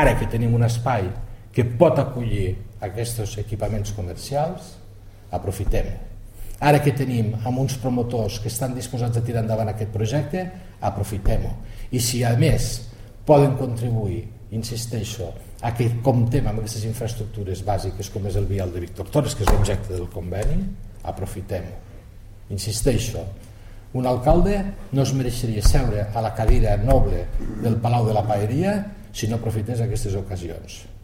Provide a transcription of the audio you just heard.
Ara que tenim un espai que pot acollir aquests equipaments comercials, aprofitem-ho. Ara que tenim amb uns promotors que estan disposats a tirar endavant aquest projecte, aprofitem-ho. I si a més poden contribuir, insisteixo, a que comptem amb aquestes infraestructures bàsiques com és el vial de Víctor Torres, que és l'objecte del conveni, aprofitem-ho. Insisteixo, un alcalde no es mereixeria seure a la cadira noble del Palau de la Paeria si no aprofités aquestes ocasions.